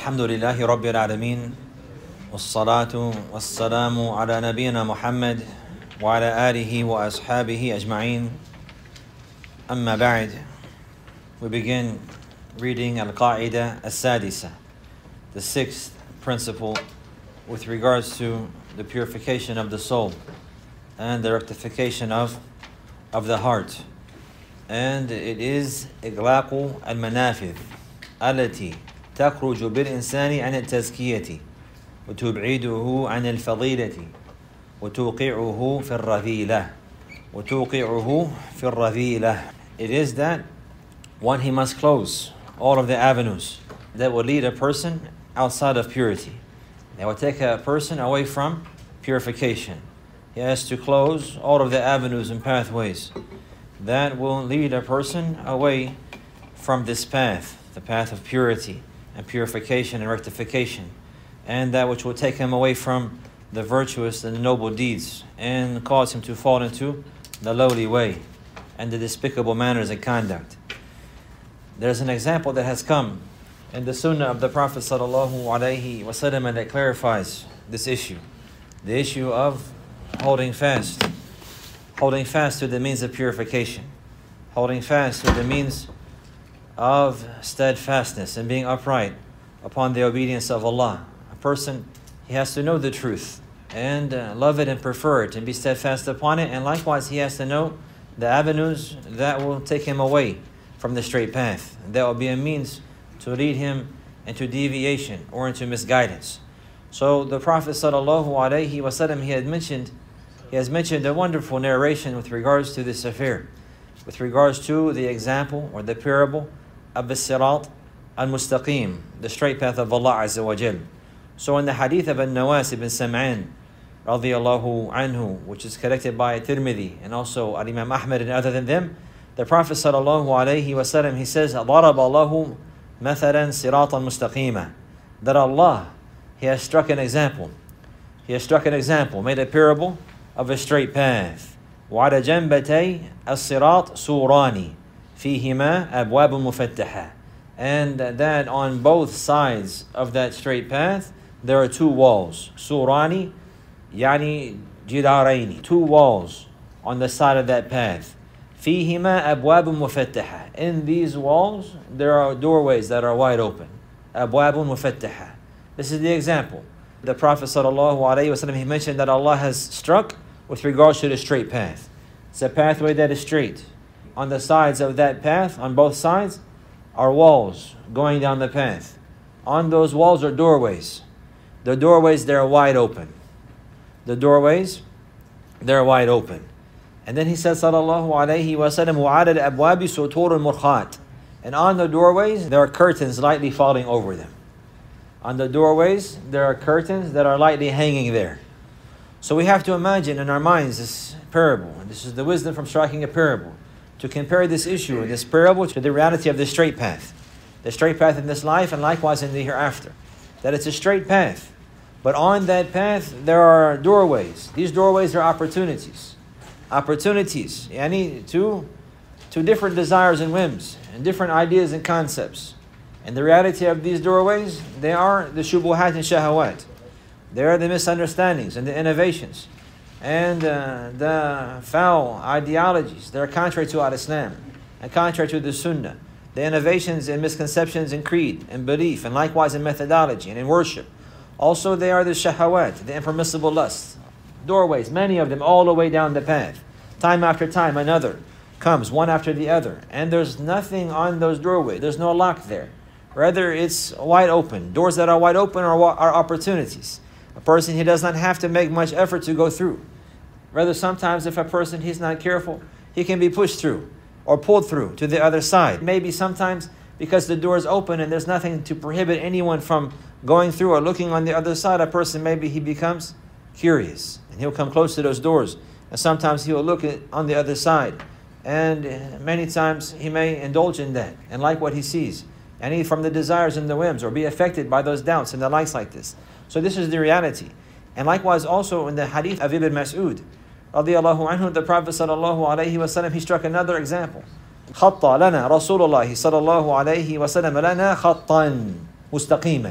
الحمد لله رب العالمين والصلاة والسلام على نبينا محمد وعلى آله وأصحابه أجمعين. أما بعد, we begin reading Al-Qa'idah As-Sadisa, the sixth principle with regards to the purification of the soul and the rectification of the heart. And it is إغلاق المنافذ التي تخرج بالإنسان عن التزكية وتبعده عن الفضيلة وتوقعه في الرذيلة. It is that one, he must close all of the avenues that will lead a person outside of purity. That will take a person away from purification. He has to close all of the avenues and pathways that will lead a person away from this path, the path of purity and purification and rectification, and that which will take him away from the virtuous and the noble deeds and cause him to fall into the lowly way and the despicable manners and conduct. There's an example that has come in the Sunnah of the Prophet ﷺ that clarifies this issue, the issue of holding fast to the means of purification, holding fast to the means of steadfastness and being upright upon the obedience of Allah. A person, he has to know the truth and love it and prefer it and be steadfast upon it, and likewise he has to know the avenues that will take him away from the straight path. That will be a means to lead him into deviation or into misguidance. So the Prophet ﷺ, he has mentioned a wonderful narration with regards to this affair, with regards to the example or the parable of the Sirat al-Mustaqim, the straight path of Allah Azza wa Jal. So in the hadith of Al-Nawas ibn Sam'an radiyallahu anhu, which is collected by Tirmidhi and also Al-Imam Ahmad and other than them, the Prophet sallallahu alayhi wasallam, he says, ضَرَبَ اللَّهُ مَثَلًا صِرَاطًا مُسْتَقِيمًا, that Allah, He has struck an example, made a parable of a straight path. وَعَلَى جَنْبَتَيْ الصِّرَاطِ سُورَانِ فِيهِمَا أَبْوَابٌ مُفَتَّحَةٌ, and that on both sides of that straight path there are two walls. Surani, yani jidaraini, two walls on the side of that path. فِيهِمَا أَبْوَابٌ مُفَتَّحَةٌ, in these walls there are doorways that are wide open. أَبْوَابٌ مُفَتَّحَةٌ. This is the example. The Prophet ﷺ, he mentioned that Allah has struck with regards to the straight path. It's a pathway that is straight. On the sides of that path, on both sides, are walls going down the path. On those walls are doorways. The doorways, they're wide open. And then he says, sallallahu alayhi wa sallam, وَعَلَى الْأَبْوَابِ سُطُورٌ مُرْخَاتٌ, and on the doorways, there are curtains lightly falling over them. On the doorways, there are curtains that are lightly hanging there. So we have to imagine in our minds this parable, and this is the wisdom from striking a parable, to compare this issue and this parable to the reality of the straight path. The straight path in this life and likewise in the hereafter. That it's a straight path. But on that path, there are doorways. These doorways are opportunities. Yani to different desires and whims, and different ideas and concepts. And the reality of these doorways, they are the shubuhat and shahawat. They are the misunderstandings and the innovations and the foul ideologies that are contrary to al-Islam and contrary to the Sunnah. The innovations and misconceptions in creed and belief, and likewise in methodology and in worship. Also, they are the shahawat, the impermissible lusts. Doorways, many of them, all the way down the path. Time after time, another comes, one after the other. And there's nothing on those doorways. There's no lock there. Rather, it's wide open. Doors that are wide open are opportunities. A person, he does not have to make much effort to go through. Rather, sometimes if a person, he's not careful, he can be pushed through or pulled through to the other side. Maybe sometimes because the door is open and there's nothing to prohibit anyone from going through or looking on the other side, a person, maybe he becomes curious and he'll come close to those doors. And sometimes he'll look on the other side. And many times he may indulge in that and like what he sees. And he from the desires and the whims, or be affected by those doubts and the likes like this. So this is the reality. And likewise also in the hadith of Ibn Mas'ud, radiyallahu anhu, the Prophet sallallahu alayhi wa sallam, he struck another example. خط لنا رسول الله صلى الله عليه وسلم لنا خطا مستقيما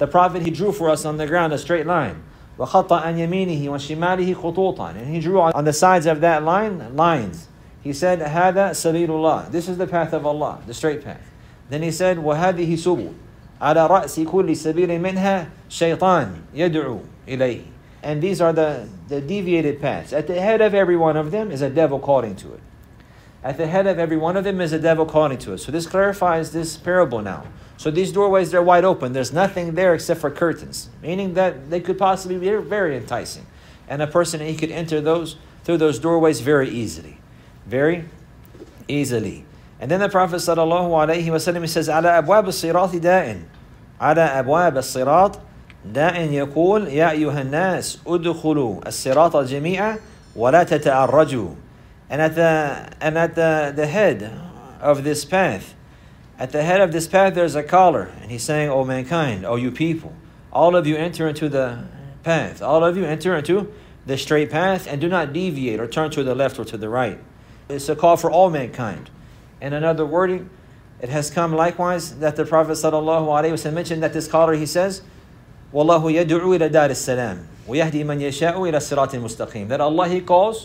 The Prophet, he drew for us on the ground a straight line. وَخَطَّ عَنْ يَمِينِهِ وَشِمَالِهِ خُطُوطًا. And he drew on the sides of that line, lines. He said, هَذَا سَبِيلُ اللَّهِ. This is the path of Allah, the straight path. Then he said, وَهَذِهِ سُبُلُ عَلَى رَأْسِ كُلِّ سَبِيلٍ مِنْهَا شَيْطَانٌ يَدْعُو إِلَيْهِ. And these are the deviated paths. At the head of every one of them is a devil calling to it. At the head of every one of them is a devil calling to it. So this clarifies this parable now. So these doorways, they're wide open. There's nothing there except for curtains, meaning that they could possibly be very enticing. And a person, he could enter through those doorways very easily. Very easily. And then the Prophet ﷺ, he says, على أبواب الصراط داء. على أبواب الصراط داء يقول يا أيها الناس ادخلوا الصراط جميعا ولا تتعرجوا. And at the head of this path, there's a caller, and he's saying, "O mankind, O you people, all of you enter into the path. All of you enter into the straight path, and do not deviate or turn to the left or to the right." It's a call for all mankind. And another wording, it has come likewise that the Prophet ﷺ mentioned that this caller, he says, "Wallahu yad'u ila dar as-salam, wa yahdi man yasha'u ila siratin mustaqim." That Allah he calls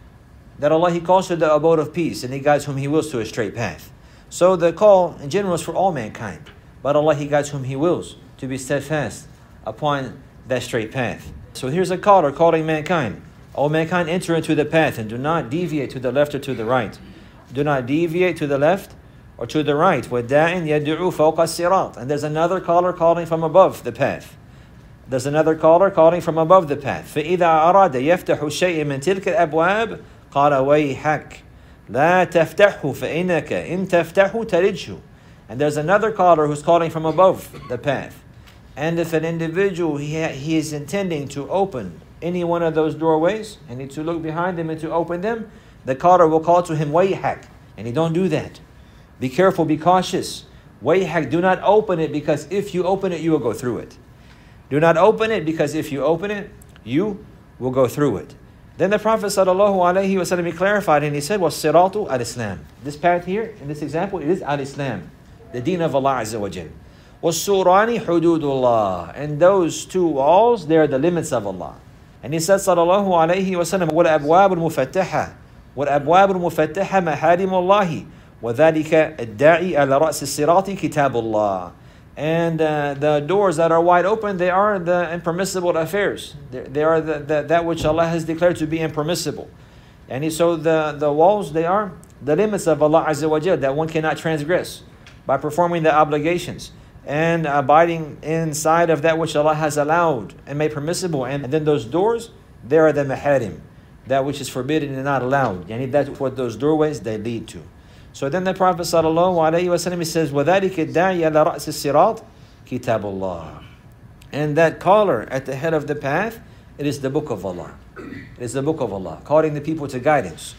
to the abode of peace, and he guides whom he wills to a straight path. So the call in general is for all mankind, but Allah he guides whom he wills to be steadfast upon that straight path. So here's a caller calling mankind. O mankind, enter into the path and do not deviate to the left or to the right. Do not deviate to the left or to the right. وَدَّاعٍ يَدْعُو فَوْقَ الصِّرَاطِ. And there's another caller calling from above the path. There's another caller calling from above the path. فَإِذَا أَرَادَ يَفْتَحُ الشَّيْء مِنْ تِلْكَ الْأَبْوَابِ قَالَ وَيْحَكَ لَا تَفْتَحُ فَإِنَّكَ إِن تَفْتَحُ تَلِجْهُ. And there's another caller who's calling from above the path. And if an individual, he is intending to open any one of those doorways, and need to look behind them and to open them, the caller will call to him, وَيْحَكَ. And he don't do that. Be careful, be cautious. وَيْحَكَ, do not open it, because if you open it, you will go through it. Do not open it, because if you open it, you will go through it. Then the Prophet ﷺ, he clarified, and he said, وَالصِّرَاطُ al-Islam. This path here, in this example, it is al-Islam, the deen of Allah Azza wa Jal. وَالسُّورَانِ حُدُودُ اللَّهِ. And those two walls, they are the limits of Allah. And he said, sallallahu alayhi wa sallam, وَالْأَبْوَابُ الْمُفَتَّحَةِ وَالْأَبْوَابُ الْمُفَتَّحَةِ مَحَارِمُ اللَّهِ وَذَلِكَ الدَّاعِي عَلَى رَأْسِ الصِّرَاطِ كِتَابُ اللَّهِ. And the doors that are wide open, they are the impermissible affairs. They are that which Allah has declared to be impermissible. And so the walls, they are the limits of Allah Azza wa Jal that one cannot transgress by performing the obligations and abiding inside of that which Allah has allowed and made permissible. And then those doors, they are the maharim, that which is forbidden and not allowed. Yani that's what those doorways, they lead to. So then the Prophet ﷺ, he says, وَذَلِكَ الدَّاعِي عَلَى رَأْسِ الصِّرَاطِ كِتَابُ اللَّهِ. And that caller at the head of the path, it is the book of Allah. It is the book of Allah, calling the people to guidance,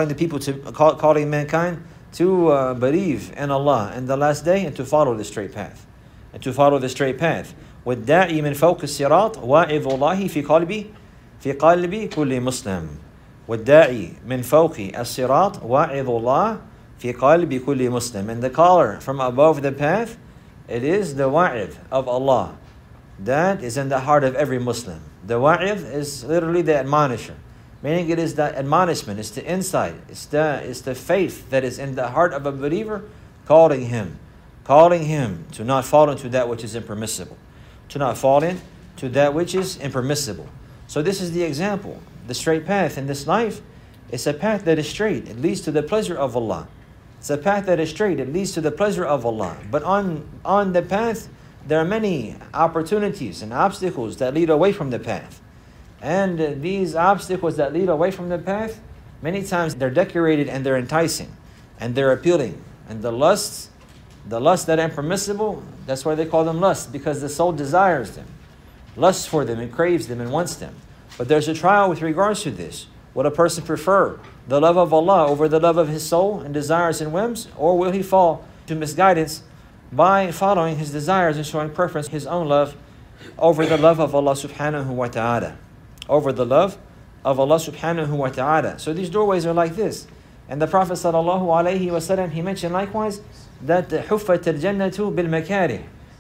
calling mankind to believe in Allah and the last day, and to follow the straight path. وَالدَّاعِي مِنْ فَوْقِ الصِّرَاطِ وَاعِظُ اللَّهِ فِي قَلْبِ كُلِّ مُسْلِمٍ. وَالدَّاعِي مِنْ فَوْقِ الصِّرَاطِ وَاعِظُ اللَّهِ فِي قَلْبِ كُلِّ مُسْلِمٍ. And the caller from above the path, it is the wa'idh of Allah that is in the heart of every Muslim. The wa'idh is literally the admonisher, meaning it is the admonishment, it's the insight, it's the faith that is in the heart of a believer, calling him to not fall into that which is impermissible, So this is the example. The straight path in this life, it's a path that is straight. It leads to the pleasure of Allah. It's a path that is straight. It leads to the pleasure of Allah. But on the path, there are many opportunities and obstacles that lead away from the path. And these obstacles that lead away from the path, many times they're decorated and they're enticing and they're appealing. And the lusts that are impermissible, that's why they call them lusts, because the soul desires them, lusts for them and craves them and wants them. But there's a trial with regards to this. Would a person prefer the love of Allah over the love of his soul and desires and whims, or will he fall to misguidance by following his desires and showing preference his own love over the love of Allah subhanahu wa ta'ala? Over the love of Allah subhanahu wa ta'ala. So these doorways are like this. And the Prophet sallallahu alayhi wa sallam, he mentioned likewise that حُفَّتِ الْجَنَّةُ بِالْمَكَارِهِ,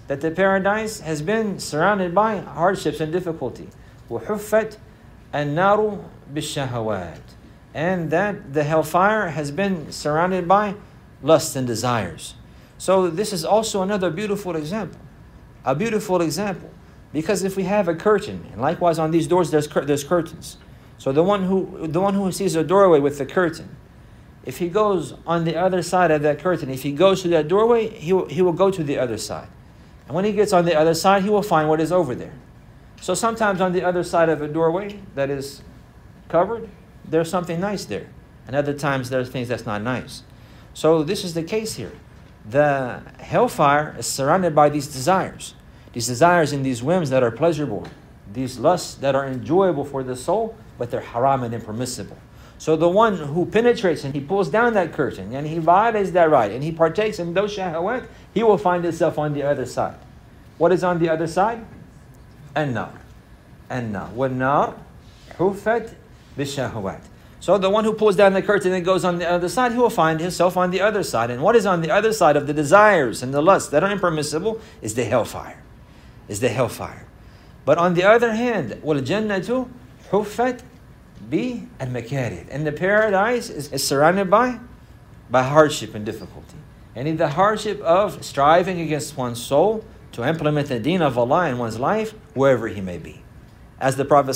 that the paradise has been surrounded by hardships and difficulty. وَحُفَّتْ النَّارُ بِالشَّهَوَاتِ, and that the hellfire has been surrounded by lusts and desires. So this is also another beautiful example. A beautiful example. Because if we have a curtain, and likewise on these doors there's curtains. So the one who sees a doorway with the curtain, if he goes on the other side of that curtain, if he goes to that doorway, he will go to the other side. And when he gets on the other side, he will find what is over there. So sometimes on the other side of a doorway that is covered, there's something nice there. And other times there's things that's not nice. So this is the case here. The hellfire is surrounded by these desires. These desires and these whims that are pleasurable. These lusts that are enjoyable for the soul, but they're haram and impermissible. So the one who penetrates and he pulls down that curtain and he violates that right and he partakes in those shahawat, he will find himself on the other side. What is on the other side? An-nar. An-nar. Wal-nar hufat bishahawat. So the one who pulls down the curtain and goes on the other side, he will find himself on the other side. And what is on the other side of the desires and the lusts that are impermissible is the hellfire. Is the hellfire. But on the other hand, wal-jannatu hufat bi-al-makarid. And the paradise is surrounded by hardship and difficulty. And in the hardship of striving against one's soul to implement the deen of Allah in one's life, wherever he may be. As the Prophet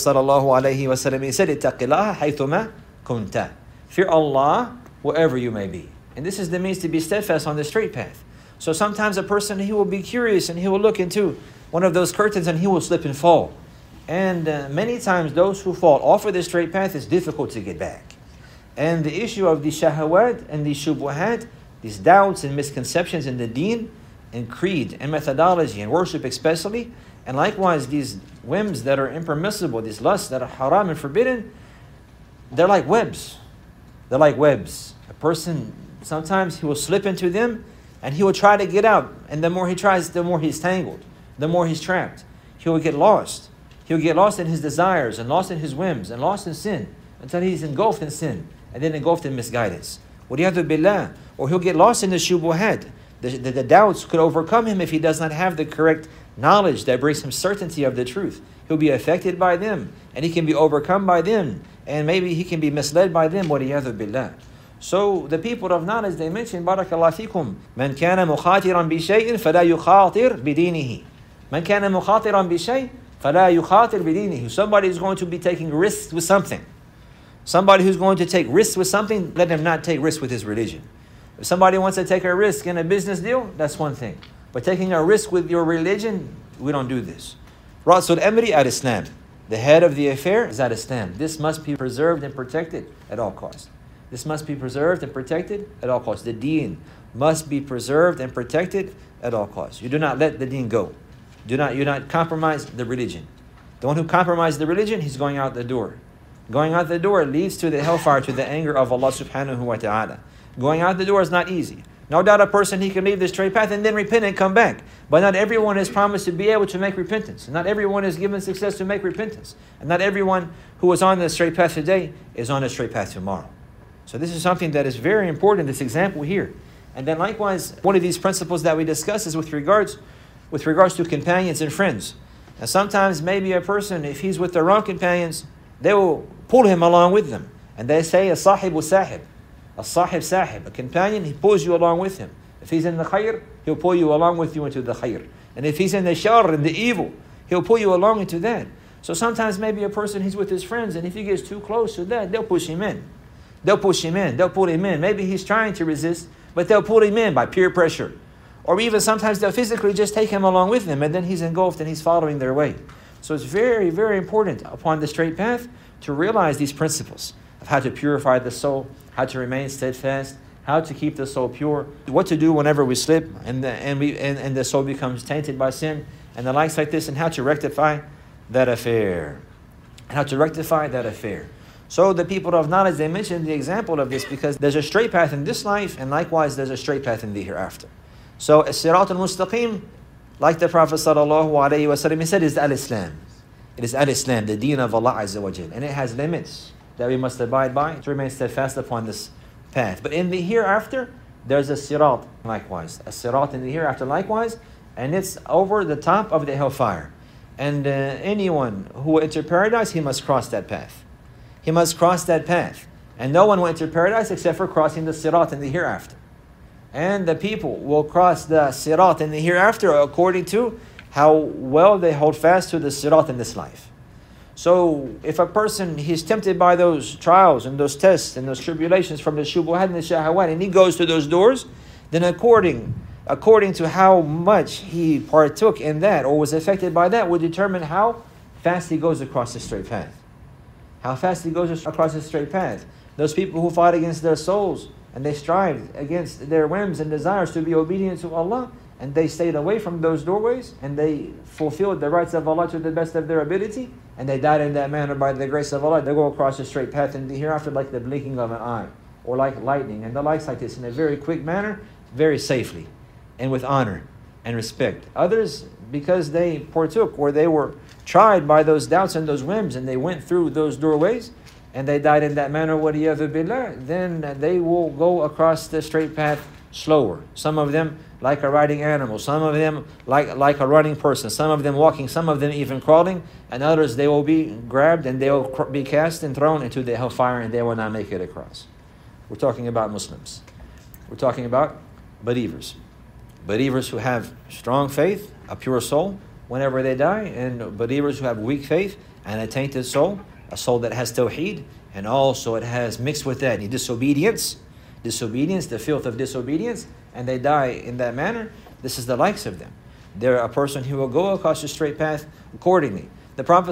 ﷺ, he said, اتَّقِ اللَّهَ حَيْثُمَا كُنْتَ. Fear Allah wherever you may be. And this is the means to be steadfast on the straight path. So sometimes a person, he will be curious and he will look into one of those curtains and he will slip and fall. And many times those who fall off of the straight path is difficult to get back. And the issue of the shahawat and the shubuhat, these doubts and misconceptions in the deen and creed and methodology and worship especially, and likewise these whims that are impermissible, these lusts that are haram and forbidden, they're like webs. They're like webs. A person, sometimes he will slip into them and he will try to get out. And the more he tries, the more he's tangled, the more he's trapped. He will get lost. He will get lost in his desires and lost in his whims and lost in sin until he's engulfed in sin and then engulfed in misguidance. وَلِيَعْذُ بِاللَّهِ. Or he'll get lost in the shubuhat. The doubts could overcome him if he does not have the correct knowledge that brings him certainty of the truth. He'll be affected by them and he can be overcome by them and maybe he can be misled by them. وَلِيَعْذُ بِاللَّهِ. So the people of knowledge, they mention, Barakallahu fikum, مَنْ كَانَ مُخَاطِرًا بِشَيْءٍ فَلَا يُخَاطِرْ بِدِينِهِ. مَنْ كَانَ مُخَاطِرًا بِشَيْءٍ فَلَا يُخَاطِرْ بِدِينِهِ. Somebody is going to be taking risks with something. Somebody who's going to take risks with something, let him not take risks with his religion. If somebody wants to take a risk in a business deal, that's one thing. But taking a risk with your religion, we don't do this. Rasul Amri al-Islam. The head of the affair is al-Islam. This must be preserved and protected at all costs. This must be preserved and protected at all costs. The deen must be preserved and protected at all costs. You do not let the deen go. You do not compromise the religion. The one who compromises the religion, he's going out the door. Going out the door leads to the hellfire, to the anger of Allah subhanahu wa ta'ala. Going out the door is not easy. No doubt a person, he can leave the straight path and then repent and come back. But not everyone is promised to be able to make repentance. Not everyone is given success to make repentance. And not everyone who is on the straight path today is on the straight path tomorrow. So this is something that is very important, this example here. And then likewise, one of these principles that we discuss is with regards to companions and friends. And sometimes maybe a person, if he's with the wrong companions, they will pull him along with them. And they say, as-sahibu sahib. As-sahib sahib. A companion, he pulls you along with him. If he's in the khayr, he'll pull you along with you into the khayr. And if he's in the shar, in the evil, he'll pull you along into that. So sometimes maybe a person, he's with his friends, and if he gets too close to that, they'll push him in. They'll push him in. They'll pull him in. Maybe he's trying to resist, but they'll pull him in by peer pressure. Or even sometimes they'll physically just take him along with them, and then he's engulfed and he's following their way. So it's very, very important upon the straight path to realize these principles of how to purify the soul, how to remain steadfast, how to keep the soul pure, what to do whenever we slip and the soul becomes tainted by sin, and the likes like this, and how to rectify that affair. So the people of knowledge, they mentioned the example of this because there's a straight path in this life, and likewise there's a straight path in the hereafter. So as-sirat al-mustaqim, like the Prophet ﷺ, he said, is al-Islam. It is al-Islam, the deen of Allah Azza wa Jal. And it has limits that we must abide by to remain steadfast upon this path. But in the hereafter, there's a sirat likewise. A sirat in the hereafter likewise and it's over the top of the hellfire. And anyone who will enter paradise, he must cross that path. He must cross that path. And no one will enter paradise except for crossing the sirat in the hereafter. And the people will cross the sirat in the hereafter according to how well they hold fast to the sirat in this life. So if a person, he's tempted by those trials and those tests and those tribulations from the shubuhat and the shahawat, and he goes to those doors, then according to how much he partook in that or was affected by that, will determine how fast he goes across the straight path. How fast he goes across the straight path. Those people who fought against their souls and they strived against their whims and desires to be obedient to Allah, and they stayed away from those doorways, and they fulfilled the rights of Allah to the best of their ability, and they died in that manner by the grace of Allah, they go across the straight path in the hereafter like the blinking of an eye, or like lightning, and the likes like this, in a very quick manner, very safely, and with honor and respect. Others, because they partook or they were tried by those doubts and those whims, and they went through those doorways, and they died in that manner, waliyadhu billah, then they will go across the straight path slower. Some of them like a riding animal, some of them like a running person, some of them walking, some of them even crawling, and others they will be grabbed and they will be cast and thrown into the hellfire, and they will not make it across. We're talking about Muslims. We're talking about believers. Believers who have strong faith, a pure soul, whenever they die, and believers who have weak faith and a tainted soul, a soul that has tawheed, and also it has mixed with that disobedience, the filth of disobedience, and they die in that manner. This is the likes of them. They're a person who will go across the straight path accordingly. The Prophet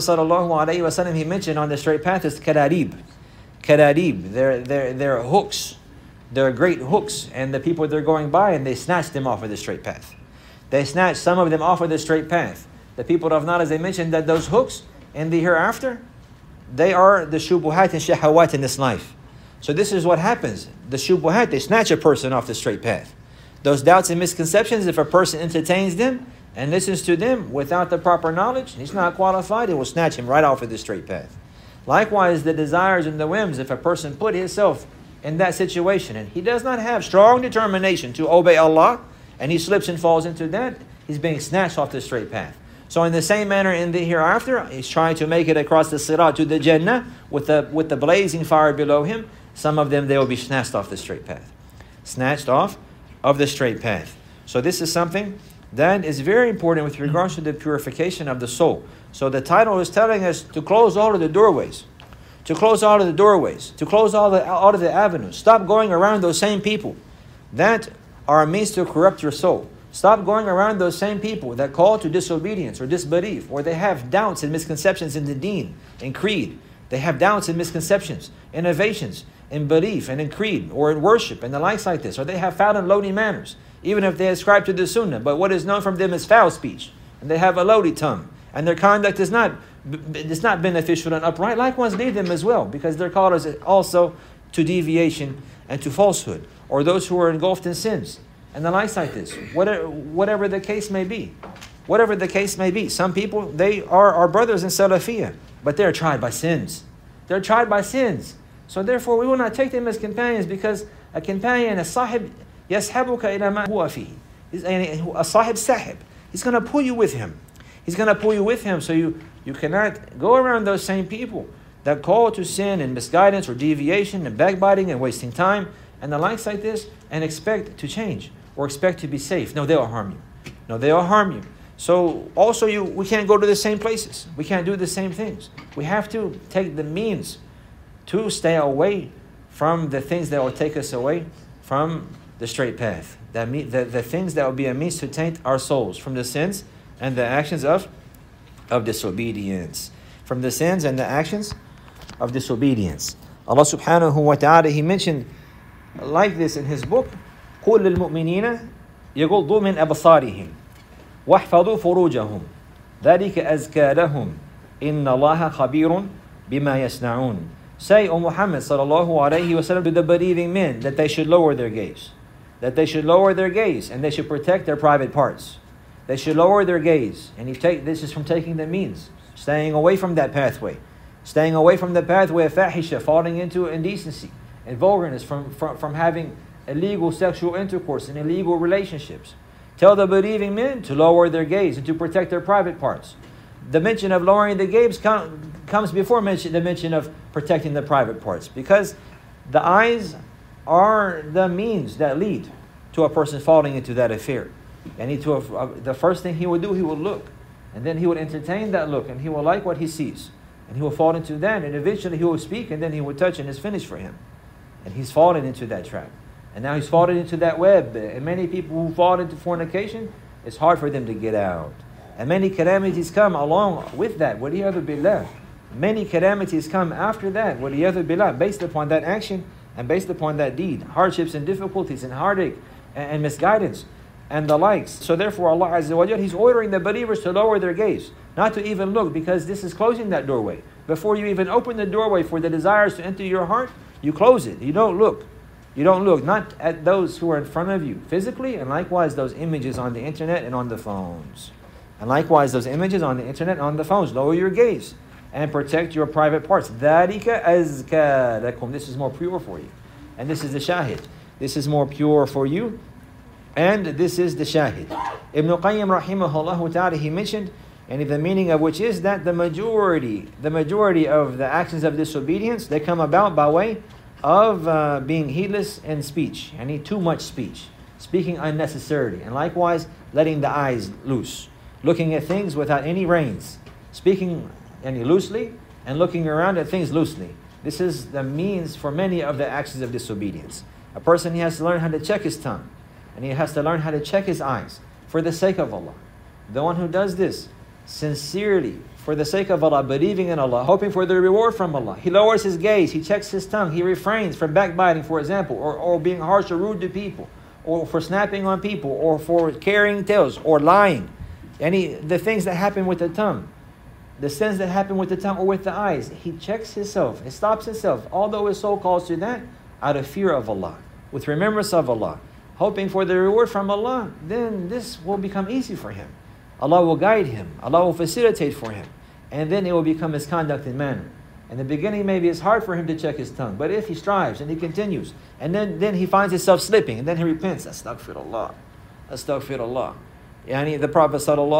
ﷺ, he mentioned on the straight path is kararib. Kararib, they're hooks. They're great hooks, and the people they're going by, and they snatch them off of the straight path. They snatch some of them off of the straight path. The people of knowledge, they mentioned that those hooks in the hereafter, they are the shubuhat and shahawat in this life. So this is what happens. The shubuhat, they snatch a person off the straight path. Those doubts and misconceptions, if a person entertains them and listens to them without the proper knowledge, he's not qualified, it will snatch him right off of the straight path. Likewise, the desires and the whims, if a person put himself in that situation and he does not have strong determination to obey Allah, and he slips and falls into that, he's being snatched off the straight path. So in the same manner in the hereafter, he's trying to make it across the sirat to the Jannah with the blazing fire below him. Some of them, they will be snatched off the straight path. Snatched off of the straight path. So this is something that is very important with regards to the purification of the soul. So the title is telling us to close all of the doorways. To close all of the doorways. To close all of the avenues. Stop going around those same people that are a means to corrupt your soul. Stop going around those same people that call to disobedience or disbelief, or they have doubts and misconceptions in the deen, in creed. They have doubts and misconceptions, innovations in belief and in creed or in worship and the likes like this. Or they have foul and lowly manners, even if they ascribe to the sunnah. But what is known from them is foul speech. And they have a lowly tongue. And their conduct is not beneficial and upright. Likewise, leave them as well, because they're called also to deviation and to falsehood. Or those who are engulfed in sins. And the likes like this. Whatever the case may be. Whatever the case may be. Some people, they are our brothers in Salafiyah, but they're tried by sins. They're tried by sins. So therefore, we will not take them as companions, because a companion, a sahib, yashabuka ila ma huwa fihi. A sahib sahib. He's going to pull you with him. He's going to pull you with him. So you cannot go around those same people that call to sin and misguidance or deviation and backbiting and wasting time and the likes like this, and expect to change or expect to be safe. No, they'll harm you. No, they'll harm you. So also we can't go to the same places. We can't do the same things. We have to take the means to stay away from the things that will take us away from the straight path. The things that will be a means to taint our souls from the sins and the actions of disobedience. From the sins and the actions of disobedience. Allah subhanahu wa ta'ala, He mentioned like this in His book, قُلْ لِلْمُؤْمِنِينَ يَغُضُّوا مِنْ أَبْصَارِهِمْ وَاحْفَظُوا فُرُوجَهُمْ ذَلِكَ أَزْكَى لَهُمْ إِنَّ اللَّهَ خَبِيرٌ بِمَا يَصْنَعُونَ. Say, O Muhammad sallallahu alayhi wa sallam, to the believing men that they should lower their gaze. That they should lower their gaze and they should protect their private parts. They should lower their gaze. And this is from taking the means, staying away from that pathway. Staying away from the pathway of fahisha, falling into indecency and vulgarness, from having illegal sexual intercourse and illegal relationships. Tell the believing men to lower their gaze and to protect their private parts. The mention of lowering the gaze comes before the mention of protecting the private parts, because the eyes are the means that lead to a person falling into that affair. And the first thing he will do, he will look. And then he will entertain that look, and he will like what he sees. And he will fall into that, and eventually he will speak, and then he will touch, and it's finished for him. And he's fallen into that trap. And now he's fallen into that web. And many people who fall into fornication, it's hard for them to get out. And many calamities come along with that. وَلِيَعْذُ بِاللَّهِ. Many calamities come after that, وَلِيَعْذُ بِاللَّهِ, based upon that action and based upon that deed. Hardships and difficulties and heartache and misguidance and the likes. So therefore Allah Azza wa Jal, He's ordering the believers to lower their gaze, not to even look, because this is closing that doorway. Before you even open the doorway for the desires to enter your heart, you close it. You don't look. You don't look, not at those who are in front of you physically, and likewise those images on the internet and on the phones. And likewise those images on the internet and on the phones. Lower your gaze and protect your private parts. ذَلِكَ أَزْكَى لَكُمْ. This is more pure for you. And this is the shahid. This is more pure for you. And this is the shahid. Ibn Qayyim rahimahullah ta'ala, he mentioned, and the meaning of which is that the majority of the actions of disobedience, they come about by way of being heedless in speech. I need too much speech. Speaking unnecessarily. And likewise, letting the eyes loose. Looking at things without any reins. Speaking any loosely and looking around at things loosely. This is the means for many of the actions of disobedience. A person, he has to learn how to check his tongue. And he has to learn how to check his eyes for the sake of Allah. The one who does this sincerely, for the sake of Allah, believing in Allah, hoping for the reward from Allah, he lowers his gaze, he checks his tongue, he refrains from backbiting, for example, or being harsh or rude to people, or for snapping on people, or for carrying tales, or lying. The things that happen with the tongue, the sins that happen with the tongue or with the eyes, he checks himself, he stops himself, although his soul calls to that, out of fear of Allah, with remembrance of Allah, hoping for the reward from Allah, then this will become easy for him. Allah will guide him. Allah will facilitate for him. And then it will become his conduct and manner. In the beginning, maybe it's hard for him to check his tongue. But if he strives and he continues, and then he finds himself slipping, and then he repents, Astaghfirullah. Astaghfirullah. The Prophet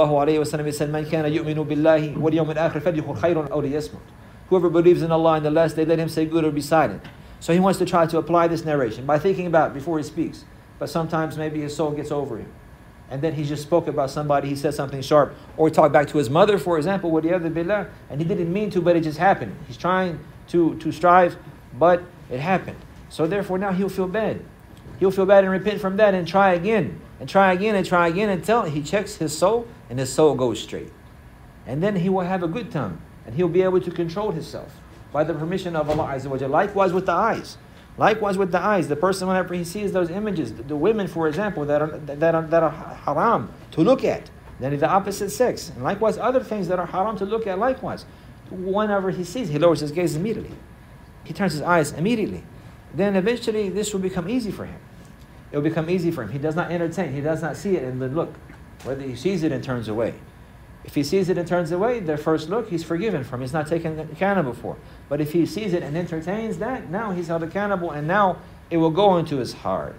ﷺ, he said, Man kana yu'minu billahi wal yawmil akhir falyaqul khayran aw liyasmut. Whoever believes in Allah and the last day, let him say good or be silent. So he wants to try to apply this narration by thinking about it before he speaks. But sometimes maybe his soul gets over him. And then he just spoke about somebody, he said something sharp, or he talked back to his mother, for example, وَلِيَعْذُ بِاللَّهِ, and he didn't mean to, but it just happened. He's trying to strive, but it happened. So therefore now he'll feel bad. He'll feel bad and repent from that and try again, and try again, and try again, until he checks his soul, and his soul goes straight. And then he will have a good tongue, and he'll be able to control himself by the permission of Allah Azza wa Jalla. Likewise with the eyes. Likewise with the eyes, the person, whenever he sees those images, the women, for example, that are haram to look at, then the opposite sex, and likewise other things that are haram to look at, likewise, whenever he sees, he lowers his gaze immediately. He turns his eyes immediately. Then eventually this will become easy for him. It will become easy for him. He does not entertain. He does not see it and then look. Whether he sees it and turns away. If he sees it and turns away, the first look, he's forgiven from. He's not taken accountable for. But if he sees it and entertains that, now he's held accountable, and now it will go into his heart.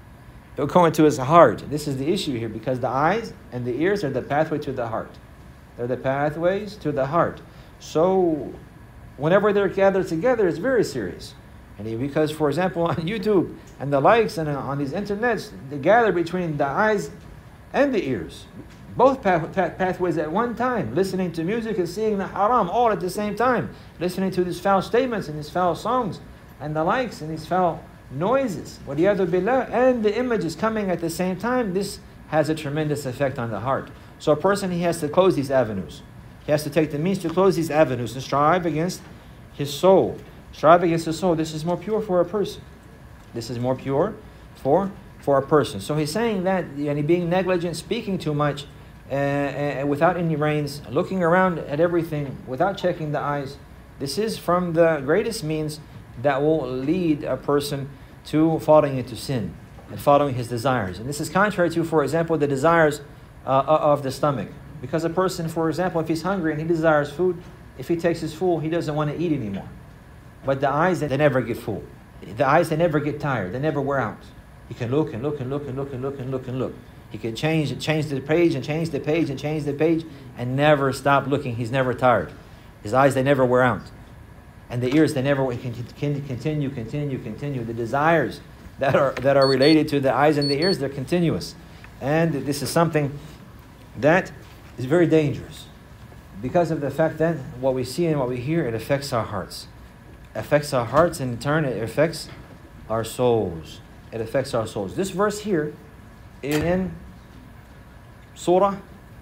It will go into his heart. This is the issue here, because the eyes and the ears are the pathway to the heart. They're the pathways to the heart. So whenever they're gathered together, it's very serious. And because, for example, on YouTube and the likes and on these internets, they gather between the eyes and the ears. Both pathways at one time, listening to music and seeing the haram all at the same time, listening to these foul statements and these foul songs and the likes and these foul noises, وَلِيَعْذُ بِاللَّهِ, and the images coming at the same time. This has a tremendous effect on the heart. So a person, he has to close these avenues. He has to take the means to close these avenues and strive against his soul. Strive against his soul. This is more pure for a person. This is more pure for a person. So he's saying that being negligent, speaking too much, without any reins, looking around at everything without checking the eyes, this is from the greatest means that will lead a person to falling into sin and following his desires. And this is contrary to, for example, the desires of the stomach. Because a person, for example, if he's hungry and he desires food, if he takes his food, he doesn't want to eat anymore. But the eyes, they never get full. The eyes, they never get tired. They never wear out. He can look and look and look and look and look and look and look. He can change the page and change the page and change the page and never stop looking. He's never tired. His eyes, they never wear out. And the ears, they never continue. The desires that are related to the eyes and the ears, they're continuous. And this is something that is very dangerous. Because of the fact that what we see and what we hear, it affects our hearts. It affects our hearts, and in turn it affects our souls. It affects our souls. This verse here is in Surah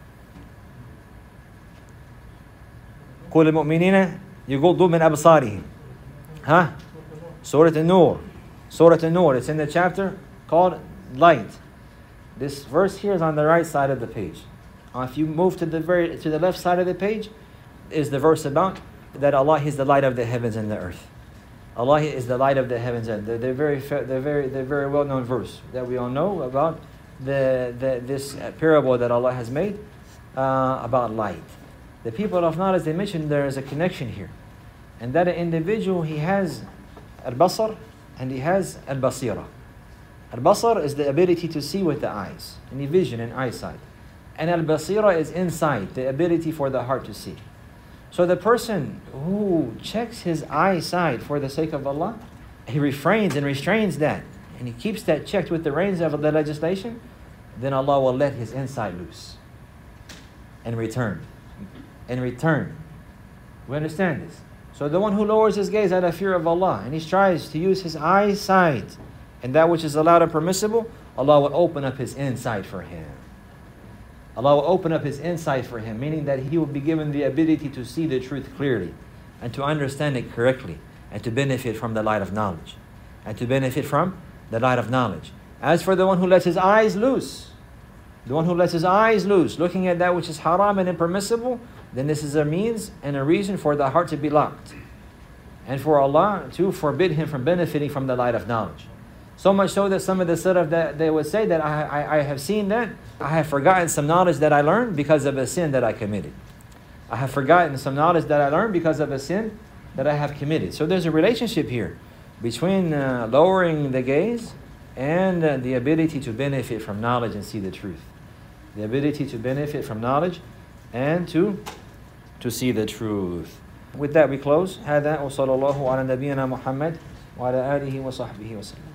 قُلِ الْمُؤْمِنِينَ يُغُضُّوا مِنْ أَبْصَارِهِمْ Surah An-Nur. Surah An-Nur. It's in the chapter called Light. This verse here is on the right side of the page. If you move to the left side of the page, is the verse about that Allah is the light of the heavens and the earth. Allah is the light of the heavens and the very well-known verse that we all know about this parable that Allah has made about light. The people of knowledge, they mentioned there is a connection here, and that an individual, he has al-basar and he has al-basira. Al-basar is the ability to see with the eyes, any vision and eyesight. And al-basira is insight, the ability for the heart to see. So the person who checks his eyesight for the sake of Allah, he refrains and restrains that, and he keeps that checked with the reins of the legislation, then Allah will let his insight loose and return. We understand this. So the one who lowers his gaze out of fear of Allah, and he tries to use his eyesight and that which is allowed and permissible, Allah will open up his insight for him. Allah will open up his insight for him, meaning that he will be given the ability to see the truth clearly and to understand it correctly and to benefit from the light of knowledge. As for the one who lets his eyes loose, looking at that which is haram and impermissible, then this is a means and a reason for the heart to be locked and for Allah to forbid him from benefiting from the light of knowledge. So much so that some of the salaf that they would say that I have seen that, I have forgotten some knowledge that I learned because of a sin that I committed. I have forgotten some knowledge that I learned because of a sin that I have committed. So there's a relationship here between lowering the gaze and the ability to benefit from knowledge and see the truth. The ability to benefit from knowledge and to see the truth. With that we close. هذا وصلى الله على نبينا محمد وعلى آله وصحبه وسلم.